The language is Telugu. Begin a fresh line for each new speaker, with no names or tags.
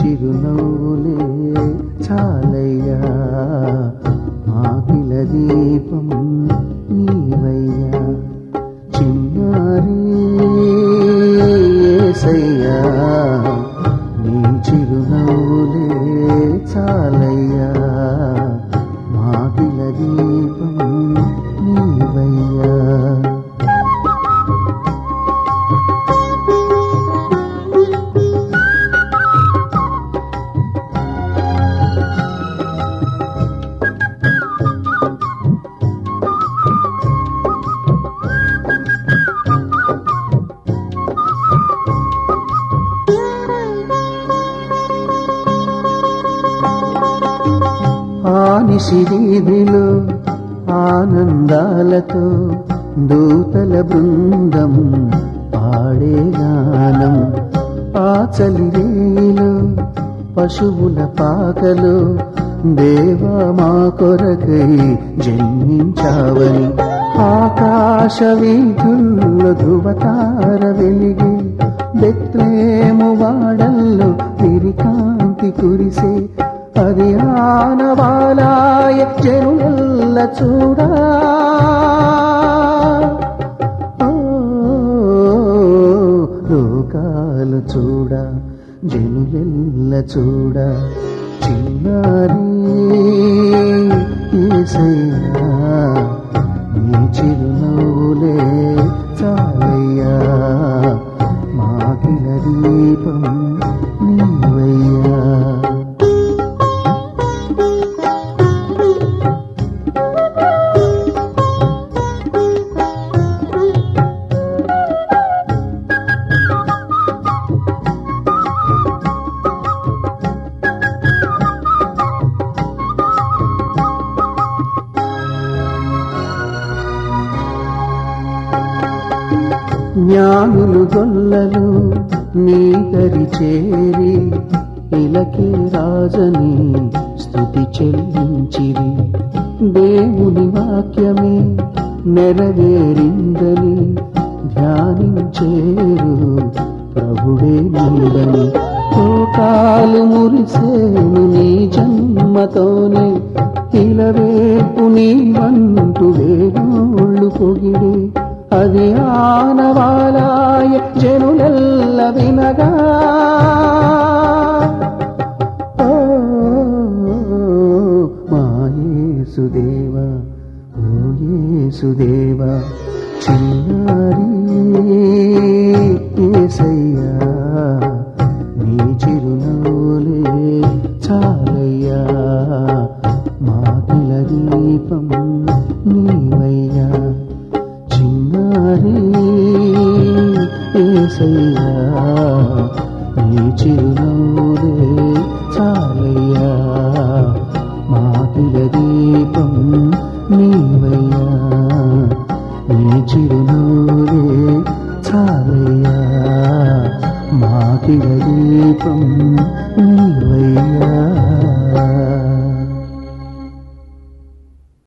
చిరునవ్వులే చాలయ్యా, మాకిల దీపం నీవయ్యా. చిన్నారి యేసయ్యా, నీ చిరునవ్వులే చాలయ్యా, మాకిల దీపం నీవయ్యా. ఆనిశి వీధిలో ఆనందాలతో దూతల బృందం పాడే గానం, ఆ చలివేలో పశువుల పాకలో దేవా మా కొరకై జన్మించావని, ఆకాశ వీధుల్లో ధృవతార వెలిగి బెత్లెహేము వాడల్లో విరికాంతి కురిసే, అది ఆనవాలాయ జనులెల్ల చూడా. లోకాలు చూడా, జనులెల్ల చూడా. చిన్నారి యేసయ్యా, నీ చిరునవ్వులే చాలయ్యా, మాకిల దీపం నీవయ్యా. జ్ఞానులు గొల్లలు నీ దరి చేరి ఇలకే రాజని స్తుతి చెల్లించిరి, దేవుని వాక్యమే నెరవేరిందని ధ్యానించేరు ప్రభుడే నీడని. లోకాలు మురిసేను నీ జన్మతోనే, ఇలవేపు నీ వంటు వేణోళ్ళు పొగిడే, అది ఆనవాలాయ జనులెల్ల వినగా. ఓ మా యేసుదేవా, ఓ యేసుదేవా, చిన్నారి యేసయ్యా, నీ చిరునవ్వులే చాలయ్యా, మాకిల దీపం నీవయ్యా. చిన్నారి యేసయ్యా, నీ చిరునవ్వులే చాలయ్యా, మాకిల దీపం నీవయ్యా. నీ చిరునవ్వులే చాలయ్యా, మాకిల దీపం నీవయ్యా.